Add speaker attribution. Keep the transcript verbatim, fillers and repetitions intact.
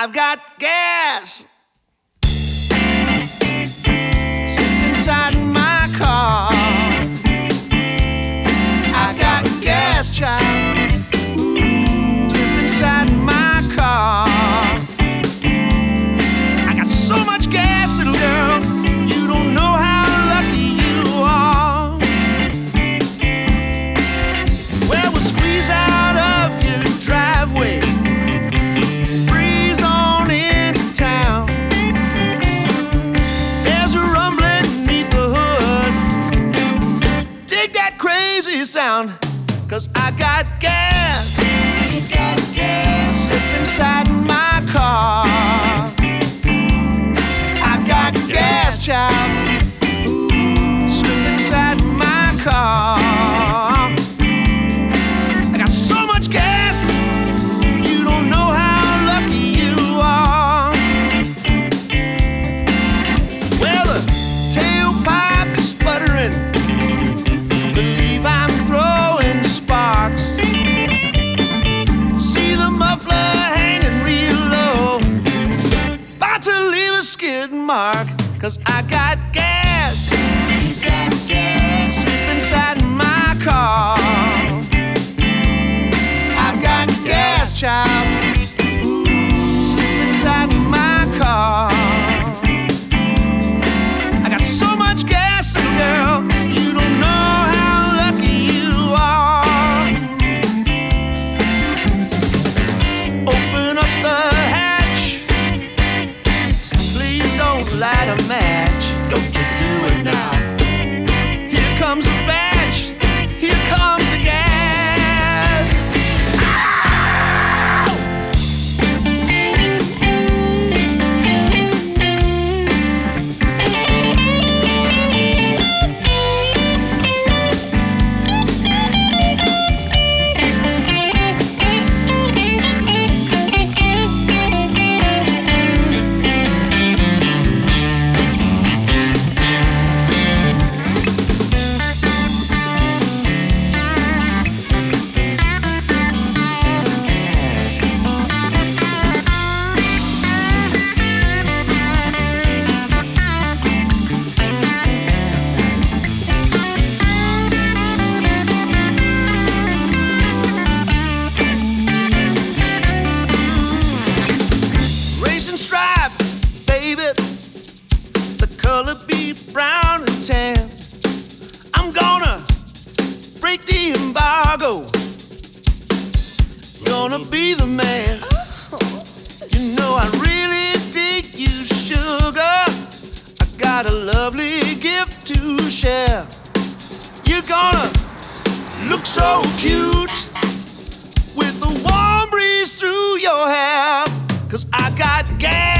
Speaker 1: I've got gas sitting inside my car. I got gas, child, ooh, inside my car. I got so much gas, little girl, you don't know how lucky you are. Well, we'll squeeze out of your driveway, breeze on into town. There's a rumbling beneath the hood, dig that crazy sound, 'cause I got gas. He's got gas sitting inside my car. I got gas, child, ooh, slipping inside my car. I got so much gas, you don't know how lucky you are. Well, the tailpipe is sputtering, believe I'm throwing sparks. See the muffler hanging real low, about to leave a skid mark, 'cause I got gas. He's got gas sitting inside my car. I've got gas, child, ooh, sitting inside my car. I got so much gas, little girl, you don't know how lucky you are. Open up the hatch, please don't light a match. Don't you do it now. Here comes a batch, here comes the gas. Racing stripes, baby, the color be brown and tan. I'm gonna break the embargo, gonna be the man. You know I really dig you, sugar, I got a lovely gift to share. You're gonna look so cute with the warm breeze through your hair, 'cause I got gas.